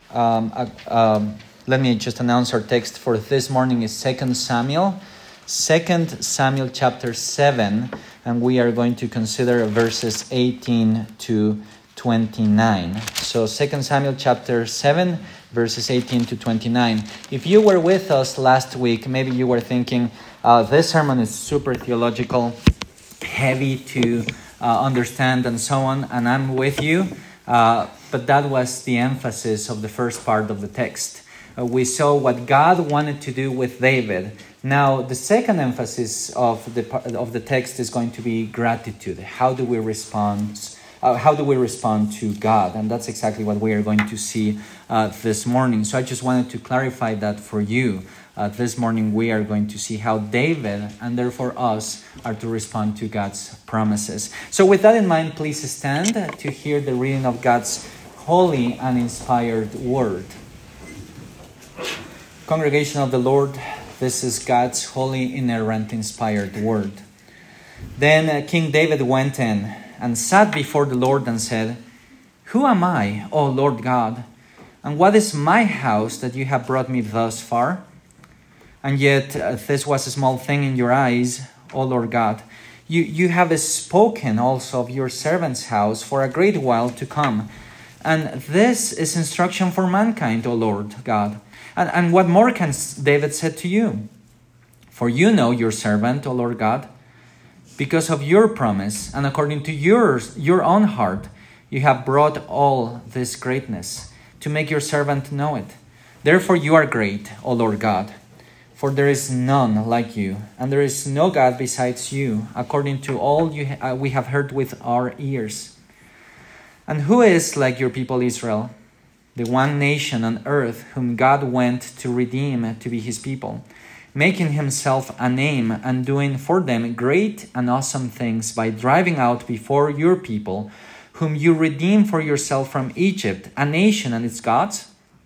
Let me just announce our text for this morning is 2 Samuel. 2 Samuel chapter 7, and we are going to consider verses 18 to 29. So 2 Samuel chapter 7, verses 18 to 29. If you were with us last week, maybe you were thinking, this sermon is super theological, heavy to understand and so on, and I'm with you. But that was the emphasis of the first part of the text. We saw what God wanted to do with David. Now, the second emphasis of the text is going to be gratitude. How do we respond? How do we respond to God? And that's exactly what we are going to see this morning. So I just wanted to clarify that for you. This morning we are going to see how David, and therefore us, are to respond to God's promises. So with that in mind, please stand to hear the reading of God's holy and inspired word. Congregation of the Lord, this is God's holy, inerrant, inspired word. Then King David went in and sat before the Lord and said, "Who am I, O Lord God? And what is my house that you have brought me thus far? And yet this was a small thing in your eyes, O Lord God. You have spoken also of your servant's house for a great while to come. And this is instruction for mankind, O Lord God. And what more can David say to you? For you know your servant, O Lord God. Because of your promise, and according to your own heart, you have brought all this greatness to make your servant know it. Therefore you are great, O Lord God. For there is none like you, and there is no God besides you, according to all we have heard with our ears. And who is like your people Israel, the one nation on earth whom God went to redeem to be his people, making himself a name and doing for them great and awesome things by driving out before your people, whom you redeemed for yourself from Egypt, a nation and its gods?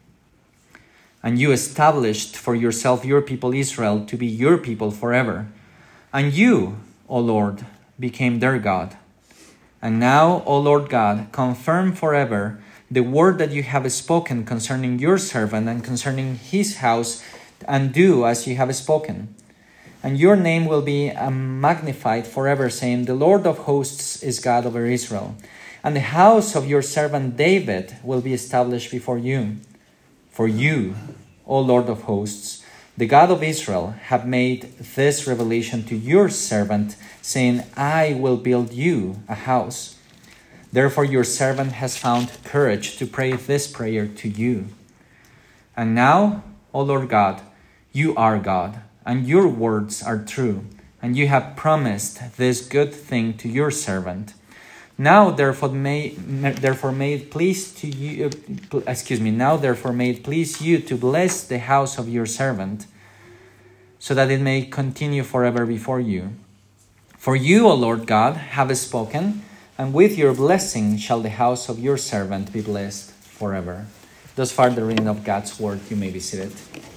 And you established for yourself your people Israel to be your people forever. And you, O Lord, became their God. And now, O Lord God, confirm forever the word that you have spoken concerning your servant and concerning his house, and do as you have spoken. And your name will be magnified forever, saying, the Lord of hosts is God over Israel. And the house of your servant David will be established before you. For you, O Lord of hosts, the God of Israel, have made this revelation to your servant, saying, I will build you a house. Therefore your servant has found courage to pray this prayer to you. And now, O Lord God, you are God, and your words are true, and you have promised this good thing to your servant. Now therefore may it please you to bless the house of your servant, so that it may continue forever before you. For you, O Lord God, have spoken, and with your blessing shall the house of your servant be blessed forever." Thus far the reading of God's word. You may be seated.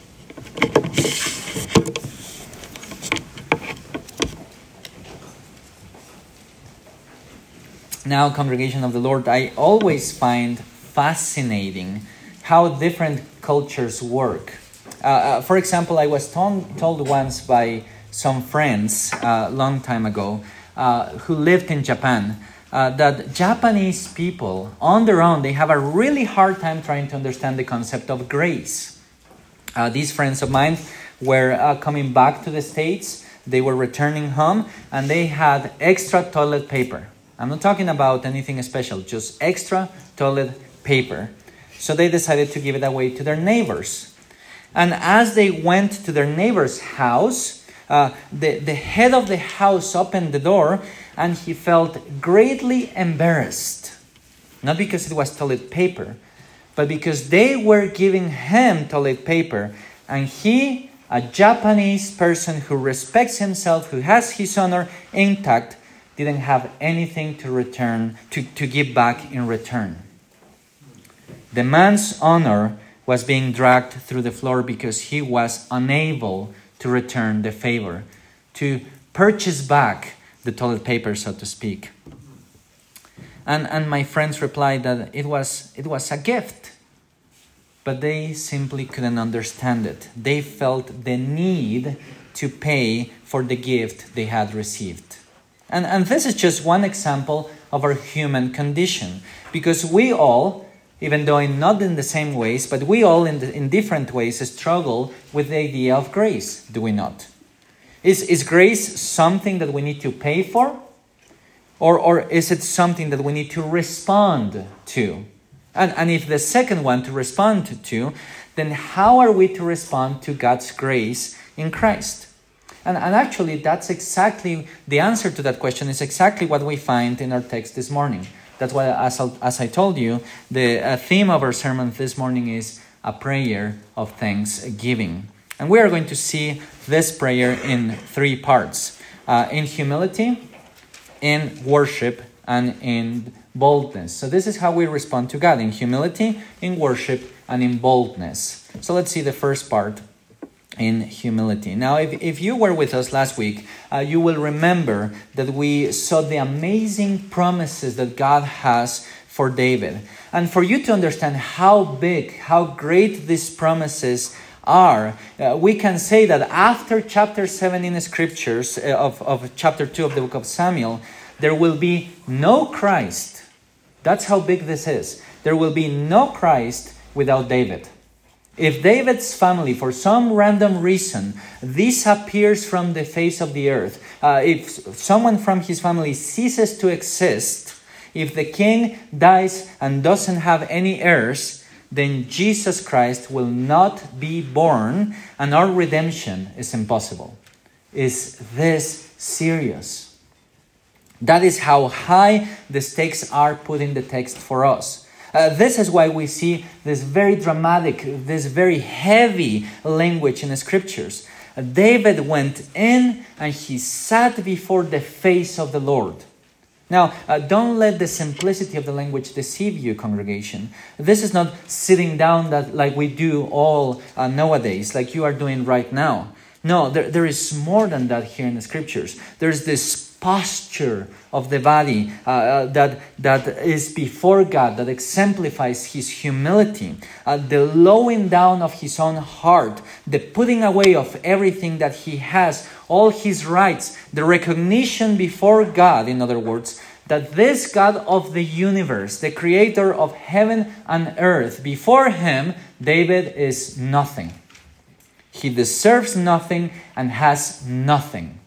Now, congregation of the Lord, I always find fascinating how different cultures work. For example, I was told once by some friends a long time ago who lived in Japan that Japanese people, on their own, they have a really hard time trying to understand the concept of grace. These friends of mine were coming back to the States. They were returning home, and they had extra toilet paper. I'm not talking about anything special, just extra toilet paper. So they decided to give it away to their neighbors. And as they went to their neighbor's house, the head of the house opened the door, and he felt greatly embarrassed. Not because it was toilet paper, but because they were giving him toilet paper, and he, a Japanese person who respects himself, who has his honor intact, didn't have anything to return, to give back in return. The man's honor was being dragged through the floor because he was unable to return the favor, to purchase back the toilet paper, so to speak. And my friends replied that it was a gift. but they simply couldn't understand it. They felt the need to pay for the gift they had received. And this is just one example of our human condition, because we all, even though not in the same ways, but we all in different ways struggle with the idea of grace, do we not? Is grace something that we need to pay for? Or is it something that we need to respond to? And if the second one, to respond to, then how are we to respond to God's grace in Christ? And actually, that's exactly the answer to that question is exactly what we find in our text this morning. That's why, as I told you, the theme of our sermon this morning is a prayer of thanksgiving. And we are going to see this prayer in three parts. In humility, in worship, and in boldness. So this is how we respond to God, in humility, in worship, and in boldness. So let's see the first part, in humility. Now, if you were with us last week, you will remember that we saw the amazing promises that God has for David. And for you to understand how big, how great these promises are, we can say that after chapter 7 in the scriptures of chapter 2 of the book of Samuel, there will be no Christ. That's how big this is. There will be no Christ without David. If David's family, for some random reason, disappears from the face of the earth, if someone from his family ceases to exist, if the king dies and doesn't have any heirs, then Jesus Christ will not be born and our redemption is impossible. Is this serious? That is how high the stakes are put in the text for us. This is why we see this very dramatic, this very heavy language in the scriptures. David went in and he sat before the face of the Lord. Now, don't let the simplicity of the language deceive you, congregation. This is not sitting down like we do all nowadays, like you are doing right now. No, there is more than that here in the scriptures. There's this posture of the body that is before God, that exemplifies his humility, the lowering down of his own heart, the putting away of everything that he has, all his rights, the recognition before God, in other words, that this God of the universe, the creator of heaven and earth, before him, David is nothing. He deserves nothing and has nothing.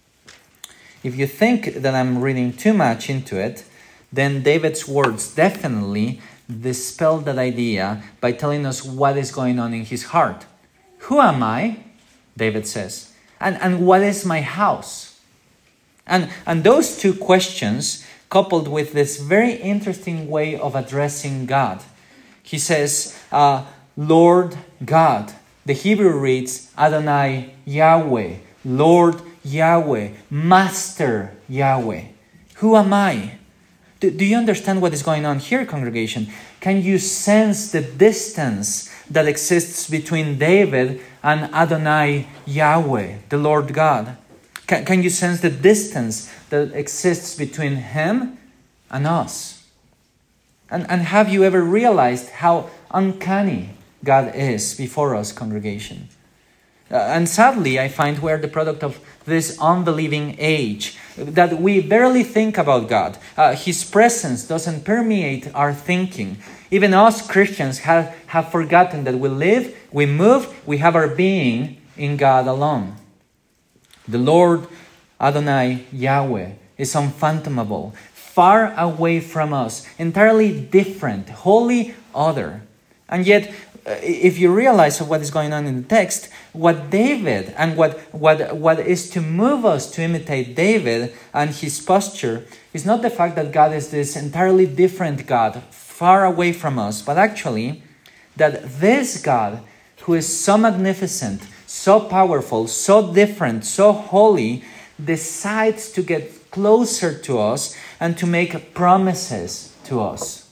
If you think that I'm reading too much into it, then David's words definitely dispel that idea by telling us what is going on in his heart. Who am I? David says. And what is my house? And those two questions, coupled with this very interesting way of addressing God. He says, Lord God. The Hebrew reads, Adonai Yahweh, Lord Yahweh, Master Yahweh. Who am I? Do you understand what is going on here, congregation? Can you sense the distance that exists between David and Adonai Yahweh, the Lord God? Can you sense the distance that exists between him and us? And have you ever realized how uncanny God is before us, congregation? And sadly, I find we're the product of this unbelieving age, that we barely think about God. His presence doesn't permeate our thinking. Even us Christians have forgotten that we live, we move, we have our being in God alone. The Lord Adonai Yahweh is unfathomable, far away from us, entirely different, wholly other. And yet, if you realize what is going on in the text, what David and what is to move us to imitate David and his posture is not the fact that God is this entirely different God, far away from us, but actually that this God, who is so magnificent, so powerful, so different, so holy, decides to get closer to us and to make promises to us.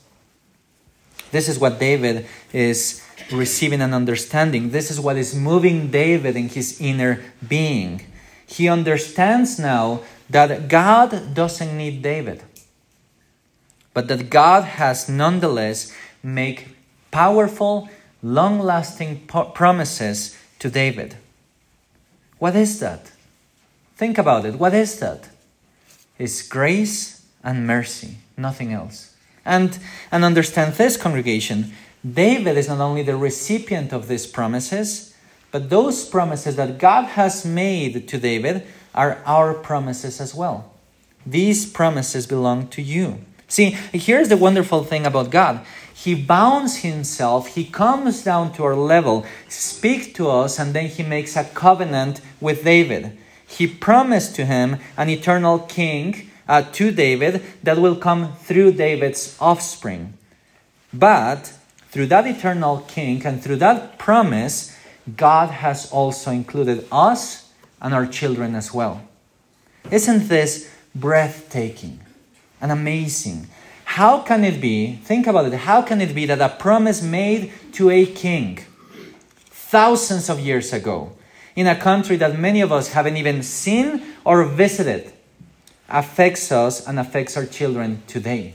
This is what David is receiving and understanding. This is what is moving David in his inner being. He understands now that God doesn't need David, but that God has nonetheless made powerful, long-lasting promises to David. What is that? Think about it. What is that? It's grace and mercy, nothing else. And understand this, congregation. David is not only the recipient of these promises, but those promises that God has made to David are our promises as well. These promises belong to you. See, here's the wonderful thing about God. He bounds himself, he comes down to our level, speaks to us, and then he makes a covenant with David. He promised to him an eternal king, to David, that will come through David's offspring. But through that eternal king and through that promise, God has also included us and our children as well. Isn't this breathtaking and amazing? How can it be, think about it, how can it be that a promise made to a king thousands of years ago in a country that many of us haven't even seen or visited affects us and affects our children today?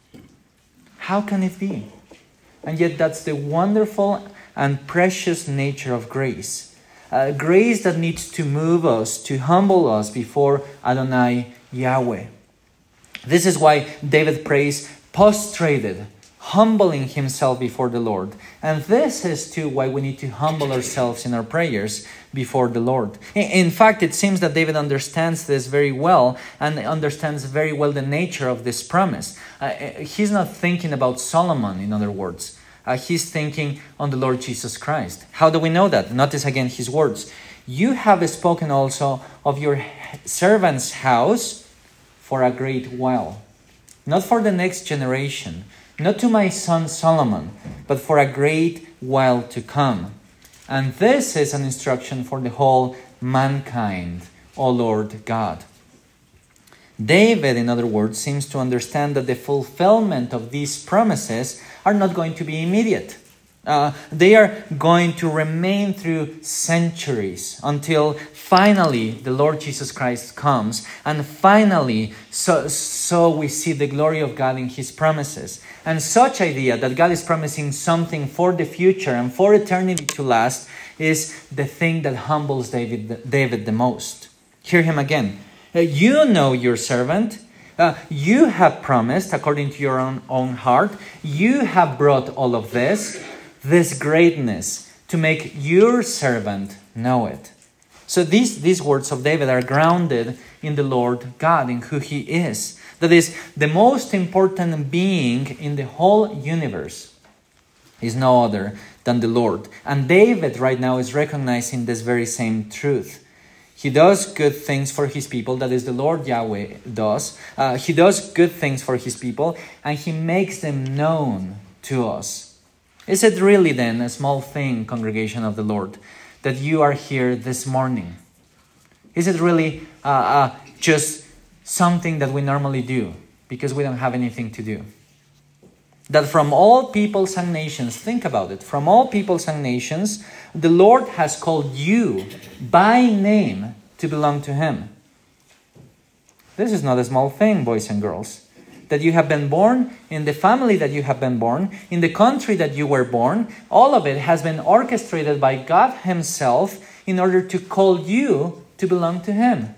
How can it be? And yet that's the wonderful and precious nature of grace. Grace that needs to move us, to humble us before Adonai Yahweh. This is why David prays prostrated, humbling himself before the Lord. And this is too why we need to humble ourselves in our prayers before the Lord. In fact, it seems that David understands this very well and understands very well the nature of this promise. He's not thinking about Solomon, in other words. He's thinking on the Lord Jesus Christ. How do we know that? Notice again his words. You have spoken also of your servant's house for a great while. Not for the next generation, not to my son Solomon, but for a great while to come. And this is an instruction for the whole mankind, O Lord God. David, in other words, seems to understand that the fulfillment of these promises are not going to be immediate. They are going to remain through centuries until finally the Lord Jesus Christ comes, and finally so we see the glory of God in his promises. And such idea that God is promising something for the future and for eternity to last is the thing that humbles David the most. Hear him again. You know your servant. You have promised according to your own heart. You have brought all of this greatness, to make your servant know it. So these words of David are grounded in the Lord God, in who he is. That is, the most important being in the whole universe is no other than the Lord. And David right now is recognizing this very same truth. He does good things for his people, that is the Lord Yahweh does. He does good things for his people, and he makes them known to us. Is it really then a small thing, congregation of the Lord, that you are here this morning? Is it really just something that we normally do because we don't have anything to do? That from all peoples and nations, think about it, from all peoples and nations, the Lord has called you by name to belong to him. This is not a small thing, boys and girls. That you have been born, in the family that you have been born, in the country that you were born, all of it has been orchestrated by God himself in order to call you to belong to him.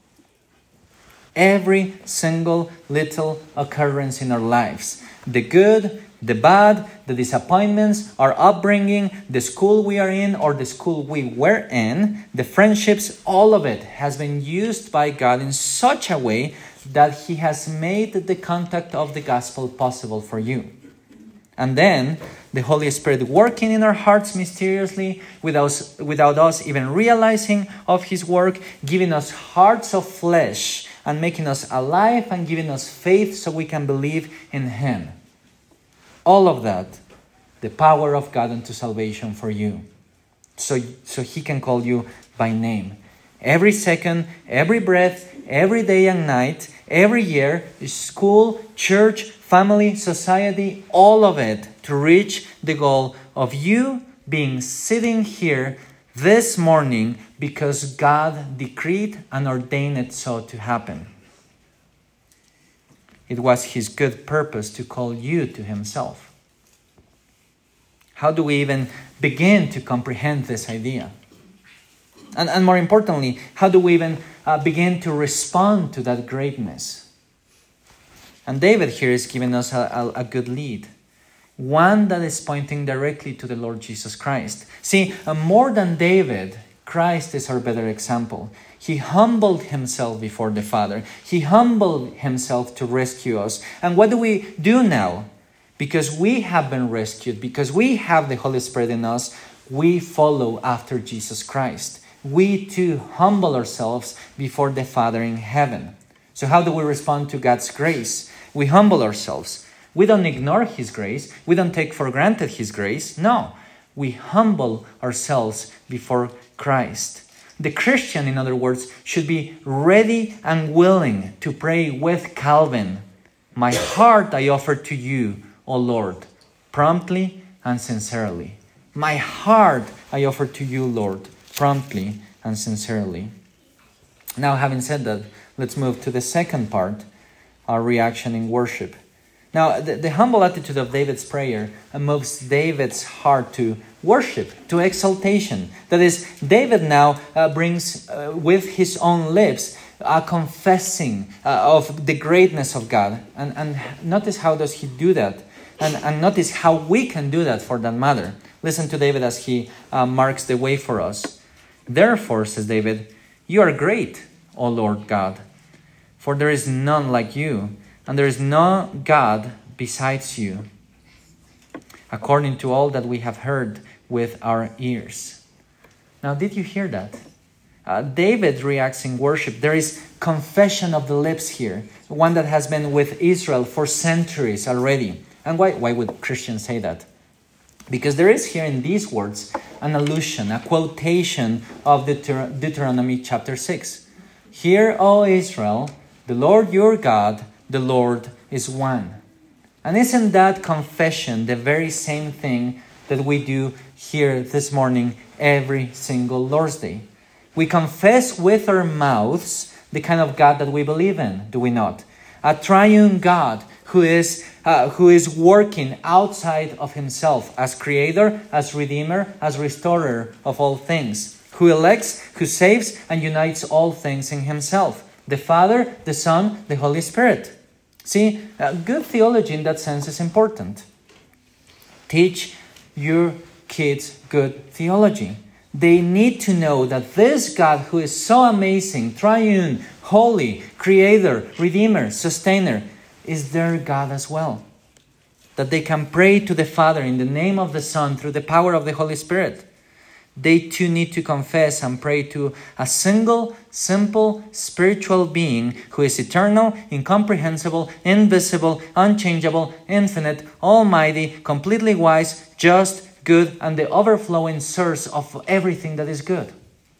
Every single little occurrence in our lives, the good, the bad, the disappointments, our upbringing, the school we are in or the school we were in, the friendships, all of it has been used by God in such a way that he has made the contact of the gospel possible for you. And then the Holy Spirit working in our hearts mysteriously without us even realizing of his work, giving us hearts of flesh and making us alive and giving us faith so we can believe in him. All of that, the power of God unto salvation for you. So he can call you by name. Every second, every breath, every day and night, every year, school, church, family, society, all of it to reach the goal of you being sitting here this morning because God decreed and ordained it so to happen. It was his good purpose to call you to himself. How do we even begin to comprehend this idea? And more importantly, how do we even begin to respond to that greatness? And David here is giving us a good lead. One that is pointing directly to the Lord Jesus Christ. See, more than David, Christ is our better example. He humbled himself before the Father. He humbled himself to rescue us. And what do we do now? Because we have been rescued, because we have the Holy Spirit in us, we follow after Jesus Christ. We too humble ourselves before the Father in heaven. So how do we respond to God's grace? We humble ourselves. We don't ignore His grace. We don't take for granted His grace. No, we humble ourselves before Christ. The Christian, in other words, should be ready and willing to pray with Calvin. My heart I offer to you, O Lord, promptly and sincerely. My heart I offer to you, Lord, promptly and sincerely. Now, having said that, let's move to the second part, our reaction in worship. Now, the humble attitude of David's prayer moves David's heart to worship, to exaltation. That is, David now brings with his own lips a confessing of the greatness of God. And notice how does he do that? And notice how we can do that for that matter. Listen to David as he marks the way for us. Therefore, says David, you are great, O Lord God, for there is none like you, and there is no God besides you, according to all that we have heard with our ears. Now, did you hear that? David reacts in worship. There is confession of the lips here, one that has been with Israel for centuries already. And why would Christians say that? Because there is here in these words an allusion, a quotation of Deuteronomy chapter 6. Hear, O Israel, the Lord your God, the Lord is one. And isn't that confession the very same thing that we do here this morning every single Lord's Day? We confess with our mouths the kind of God that we believe in, do we not? A triune God who is working outside of himself as creator, as redeemer, as restorer of all things, who elects, who saves, and unites all things in himself. The Father, the Son, the Holy Spirit. See, good theology in that sense is important. Teach your kids good theology. They need to know that this God who is so amazing, triune, holy, creator, redeemer, sustainer, is their God as well. That they can pray to the Father in the name of the Son through the power of the Holy Spirit. They too need to confess and pray to a single, simple, spiritual being who is eternal, incomprehensible, invisible, unchangeable, infinite, almighty, completely wise, just, good, and the overflowing source of everything that is good.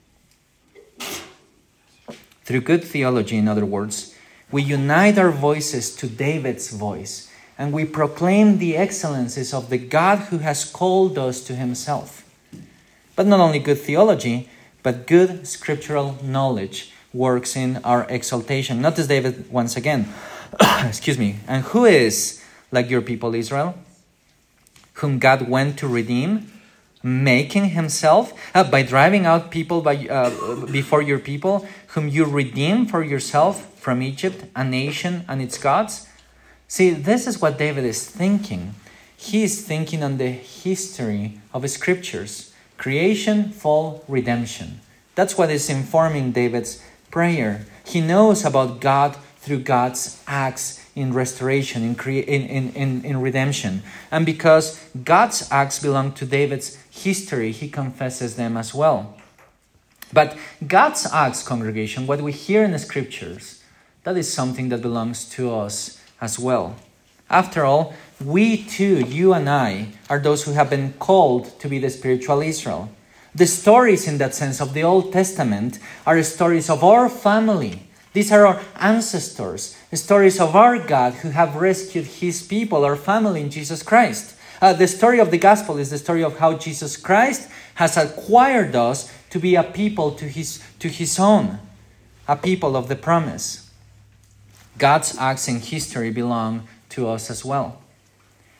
Through good theology, in other words, we unite our voices to David's voice, and we proclaim the excellencies of the God who has called us to himself. But not only good theology, but good scriptural knowledge works in our exaltation. Notice David once again. Excuse me. And who is like your people Israel, whom God went to redeem, making himself by driving out people before your people, whom you redeem for yourself from Egypt, a nation and its gods? See, this is what David is thinking. He is thinking on the history of the scriptures. Creation, fall, redemption. That's what is informing David's prayer. He knows about God through God's acts in restoration, in redemption. And because God's acts belong to David's history, he confesses them as well. But God's acts, congregation, what we hear in the scriptures, that is something that belongs to us as well. After all, we too, you and I, are those who have been called to be the spiritual Israel. The stories in that sense of the Old Testament are stories of our family. These are our ancestors, stories of our God who have rescued his people, our family in Jesus Christ. The story of the gospel is the story of how Jesus Christ has acquired us to be a people to his own, a people of the promise. God's acts in history belong to us as well.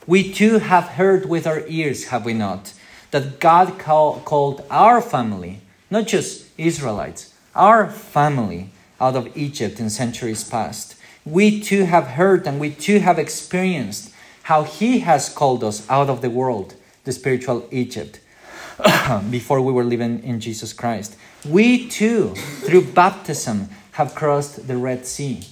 We too have heard with our ears, have we not, that God called our family, not just Israelites, our family out of Egypt in centuries past. We too have heard and we too have experienced how He has called us out of the world, the spiritual Egypt, before we were living in Jesus Christ. We too, through baptism, have crossed the Red Sea.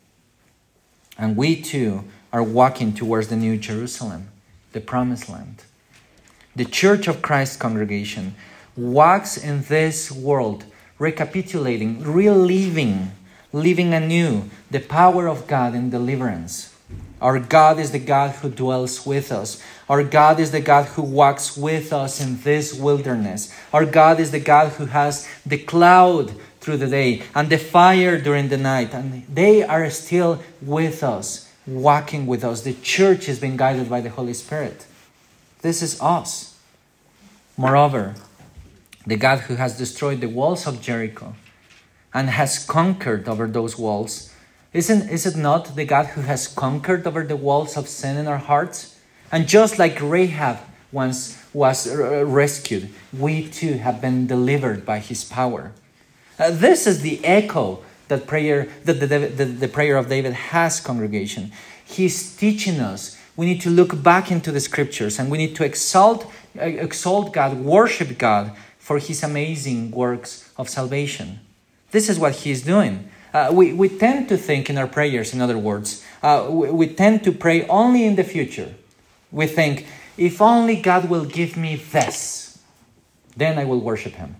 And we too are walking towards the New Jerusalem, the Promised Land. The Church of Christ congregation walks in this world, recapitulating, reliving, living anew the power of God in deliverance. Our God is the God who dwells with us. Our God is the God who walks with us in this wilderness. Our God is the God who has the cloud through the day and the fire during the night. And they are still with us, walking with us. The church is being guided by the Holy Spirit. This is us. Moreover, the God who has destroyed the walls of Jericho and has conquered over those walls, is it not the God who has conquered over the walls of sin in our hearts? And just like Rahab once was rescued, we too have been delivered by His power. This is the echo that the prayer of David has, congregation. He's teaching us we need to look back into the scriptures and we need to exalt God, worship God for His amazing works of salvation. This is what He's doing. We tend to think in our prayers, in other words, we tend to pray only in the future. We think, if only God will give me this, then I will worship Him.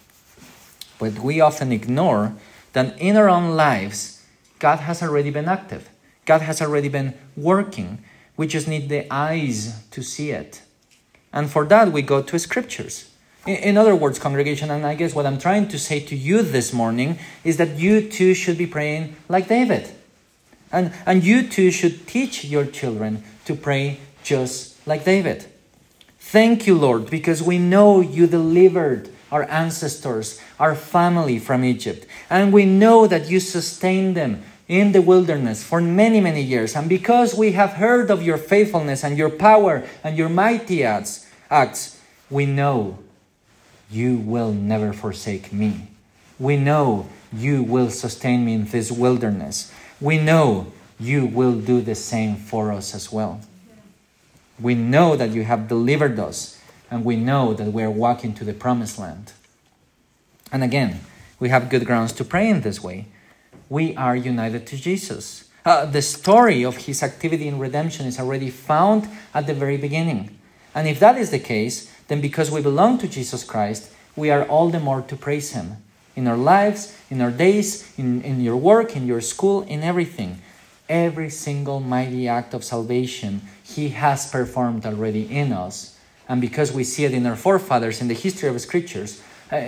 But we often ignore that in our own lives, God has already been active. God has already been working. We just need the eyes to see it. And for that, we go to scriptures. In other words, congregation, and I guess what I'm trying to say to you this morning is that you too should be praying like David. And you too should teach your children to pray just like David. Thank you, Lord, because we know you delivered our ancestors, our family from Egypt. And we know that you sustained them in the wilderness for many, many years. And because we have heard of your faithfulness and your power and your mighty acts, we know you will never forsake me. We know you will sustain me in this wilderness. We know you will do the same for us as well. We know that you have delivered us, and we know that we are walking to the promised land. And again, we have good grounds to pray in this way. We are united to Jesus. The story of His activity in redemption is already found at the very beginning. And if that is the case, then because we belong to Jesus Christ, we are all the more to praise Him. In our lives, in our days, in your work, in your school, in everything. Every single mighty act of salvation He has performed already in us. And because we see it in our forefathers, in the history of scriptures,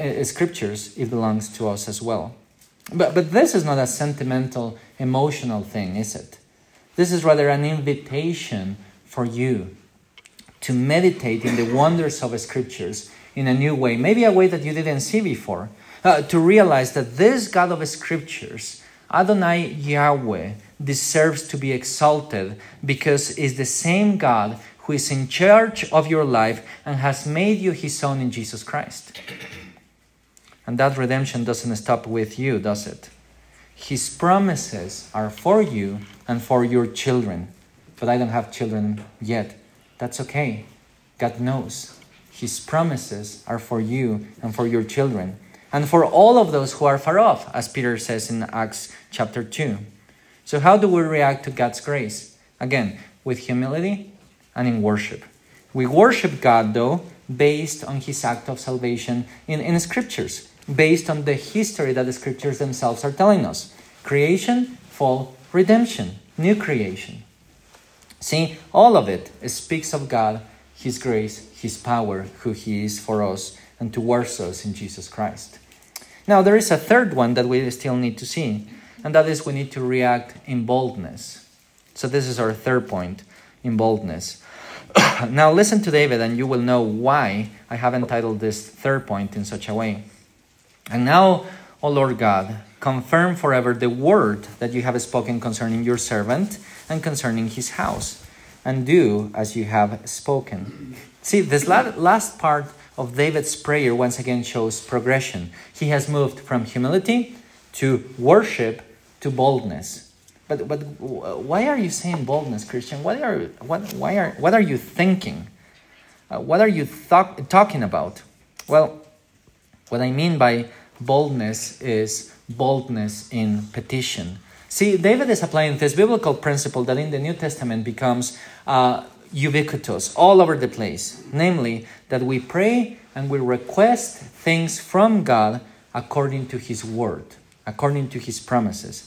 it belongs to us as well. But this is not a sentimental, emotional thing, is it? This is rather an invitation for you to meditate in the wonders of scriptures in a new way, maybe a way that you didn't see before, to realize that this God of scriptures, Adonai Yahweh, deserves to be exalted because is the same God who is in charge of your life and has made you His own in Jesus Christ. And that redemption doesn't stop with you, does it? His promises are for you and for your children. But I don't have children yet. That's okay. God knows. His promises are for you and for your children. And for all of those who are far off, as Peter says in Acts chapter 2. So how do we react to God's grace? Again, with humility and in worship. We worship God, though, based on His act of salvation in scriptures. Based on the history that the scriptures themselves are telling us. Creation, fall, redemption, new creation. See, all of it speaks of God, His grace, His power, who He is for us and towards us in Jesus Christ. Now, there is a third one that we still need to see, and that is we need to react in boldness. So this is our third point, in boldness. Now, listen to David, and you will know why I have entitled this third point in such a way. And now, O Lord God, confirm forever the word that you have spoken concerning your servant and concerning his house. and do as you have spoken. See, this last part of David's prayer once again shows progression. He has moved from humility to worship to boldness. But why are you saying boldness, Christian? What are you thinking? What are you talking about? Well, what I mean by boldness is boldness in petition. See, David is applying this biblical principle that in the New Testament becomes ubiquitous, all over the place. Namely, that we pray and we request things from God according to His word, according to His promises.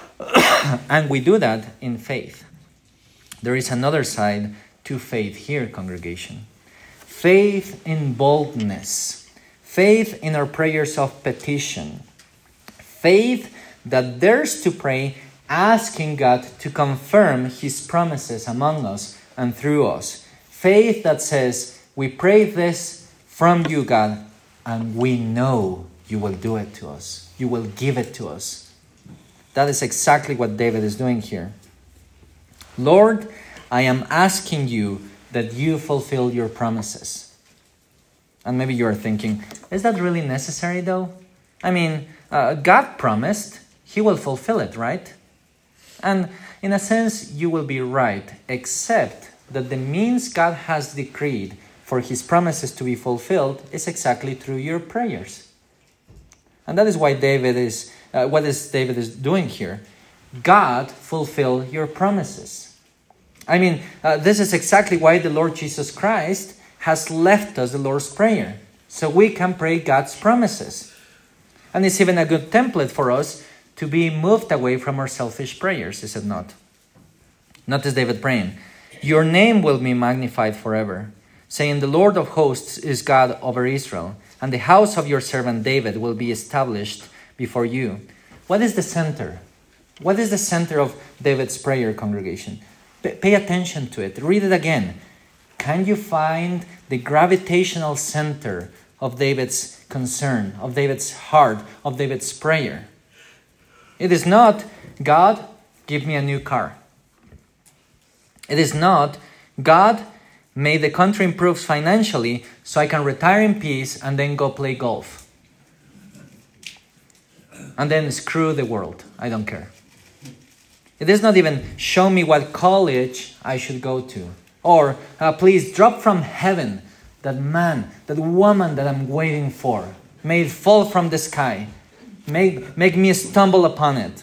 And we do that in faith. There is another side to faith here, congregation. Faith in boldness. Faith in our prayers of petition. Faith that dares to pray, asking God to confirm His promises among us and through us. Faith that says, we pray this from you, God, and we know you will do it to us. You will give it to us. That is exactly what David is doing here. Lord, I am asking you that you fulfill your promises. And maybe you are thinking, is that really necessary though? I mean, God promised He will fulfill it, right? And in a sense, you will be right, except that the means God has decreed for His promises to be fulfilled is exactly through your prayers. And that is why David is doing here. God, fulfill your promises. I mean, this is exactly why the Lord Jesus Christ has left us the Lord's Prayer, so we can pray God's promises. And it's even a good template for us to be moved away from our selfish prayers, is it not? Notice David praying, your name will be magnified forever, saying the Lord of hosts is God over Israel, and the house of your servant David will be established before you. What is the center? What is the center of David's prayer, congregation? Pay attention to it. Read it again. Can you find the gravitational center of David's concern, of David's heart, of David's prayer? It is not, God, give me a new car. It is not, God, may the country improve financially so I can retire in peace and then go play golf. And then screw the world. I don't care. It is not even show me what college I should go to. Or please drop from heaven that man, that woman that I'm waiting for. May it fall from the sky. Make me stumble upon it.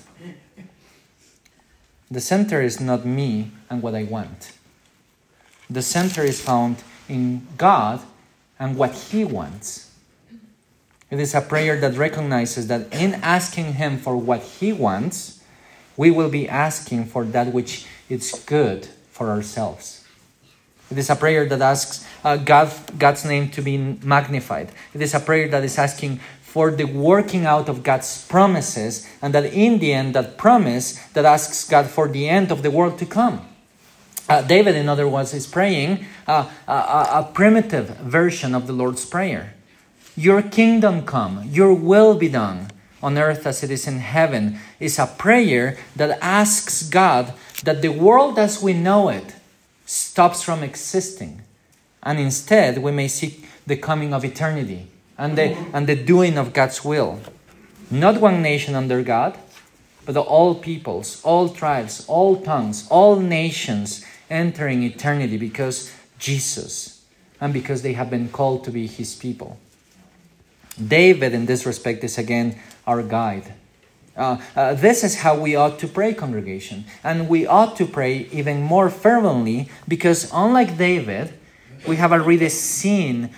The center is not me and what I want. The center is found in God and what He wants. It is a prayer that recognizes that in asking Him for what He wants, we will be asking for that which is good for ourselves. It is a prayer that asks God's name to be magnified. It is a prayer that is asking for the working out of God's promises, and that in the end, that promise that asks God for the end of the world to come. David, in other words, is praying a primitive version of the Lord's Prayer. Your kingdom come, your will be done on earth as it is in heaven, is a prayer that asks God that the world as we know it stops from existing, and instead we may seek the coming of eternity and the doing of God's will. Not one nation under God, but all peoples, all tribes, all tongues, all nations entering eternity because Jesus and because they have been called to be His people. David, in this respect, is again our guide. This is how we ought to pray, congregation. And we ought to pray even more fervently because unlike David, we have already seen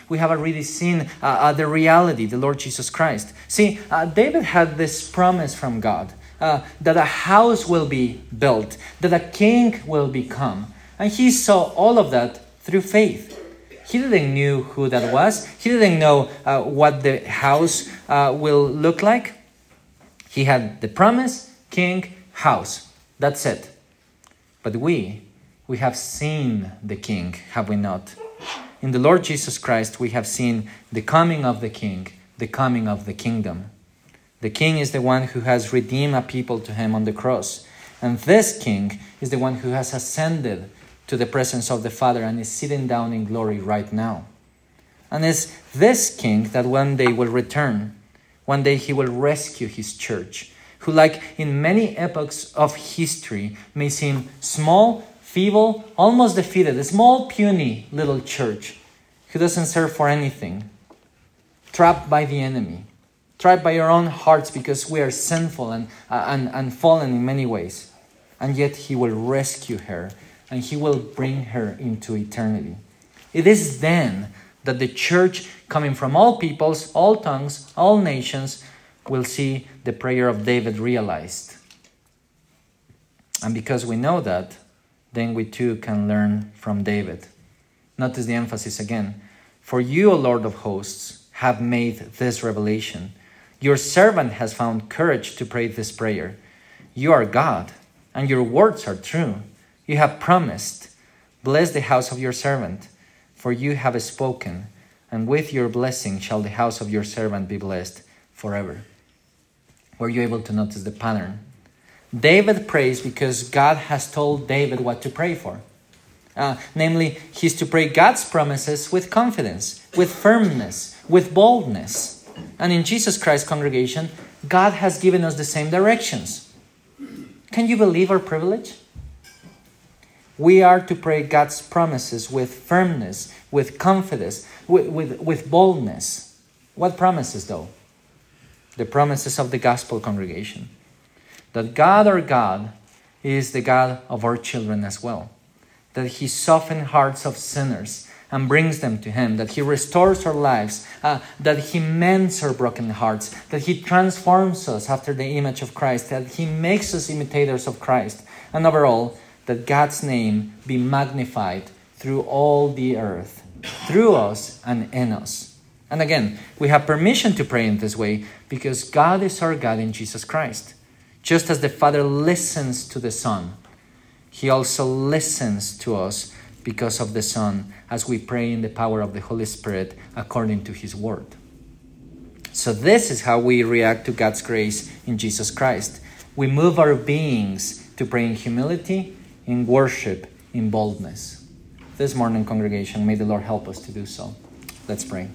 the reality, the Lord Jesus Christ. See, David had this promise from God that a house will be built, that a king will become. And he saw all of that through faith. He didn't know who that was. He didn't know what the house will look like. He had the promise, king, house. That's it. But we have seen the king, have we not? In the Lord Jesus Christ, we have seen the coming of the king, the coming of the kingdom. The king is the one who has redeemed a people to Him on the cross. And this king is the one who has ascended to the presence of the Father and is sitting down in glory right now. And it's this king that one day will return. One day he will rescue his church, who, like in many epochs of history, may seem small, feeble, almost defeated, a small, puny little church who doesn't serve for anything, trapped by the enemy, trapped by our own hearts because we are sinful and fallen in many ways. And yet he will rescue her and he will bring her into eternity. It is then that the church, coming from all peoples, all tongues, all nations, will see the prayer of David realized. And because we know that, then we too can learn from David. Notice the emphasis again. For you, O Lord of hosts, have made this revelation. Your servant has found courage to pray this prayer. You are God, and your words are true. You have promised, bless the house of your servant, for you have spoken, and with your blessing shall the house of your servant be blessed forever. Were you able to notice the pattern? David prays because God has told David what to pray for. Namely, he's to pray God's promises with confidence, with firmness, with boldness. And in Jesus Christ congregation, God has given us the same directions. Can you believe our privilege? We are to pray God's promises with firmness, with confidence, with boldness. What promises though? The promises of the gospel congregation. That God, our God, is the God of our children as well. That he softens hearts of sinners and brings them to him. That he restores our lives. That he mends our broken hearts. That he transforms us after the image of Christ. That he makes us imitators of Christ. And overall, that God's name be magnified through all the earth, through us and in us. And again, we have permission to pray in this way because God is our God in Jesus Christ. Just as the Father listens to the Son, he also listens to us because of the Son as we pray in the power of the Holy Spirit according to his word. So this is how we react to God's grace in Jesus Christ. We move our beings to pray in humility, in worship, in boldness. This morning, congregation, may the Lord help us to do so. Let's pray.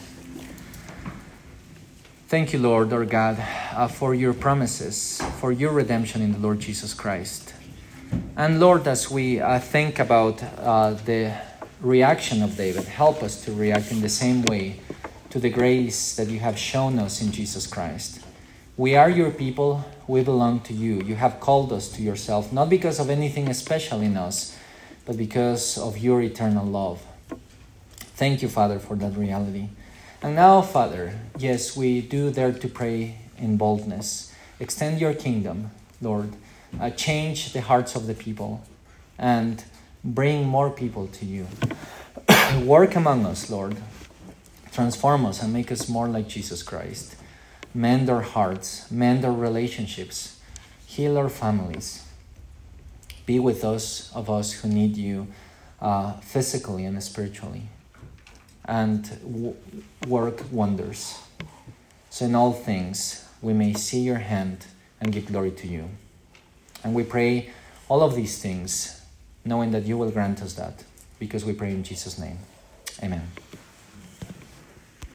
Thank you, Lord, our God, for your promises, for your redemption in the Lord Jesus Christ. And Lord, as we think about the reaction of David, help us to react in the same way to the grace that you have shown us in Jesus Christ. We are your people. We belong to you. You have called us to yourself, not because of anything special in us, but because of your eternal love. Thank you, Father, for that reality. And now, Father, yes, we do dare to pray in boldness. Extend your kingdom, Lord. Change the hearts of the people and bring more people to you. Work among us, Lord. Transform us and make us more like Jesus Christ. Mend our hearts, mend our relationships, heal our families. Be with those of us who need you physically and spiritually, and work wonders. So in all things, we may see your hand and give glory to you. And we pray all of these things, knowing that you will grant us that, because we pray in Jesus' name. Amen.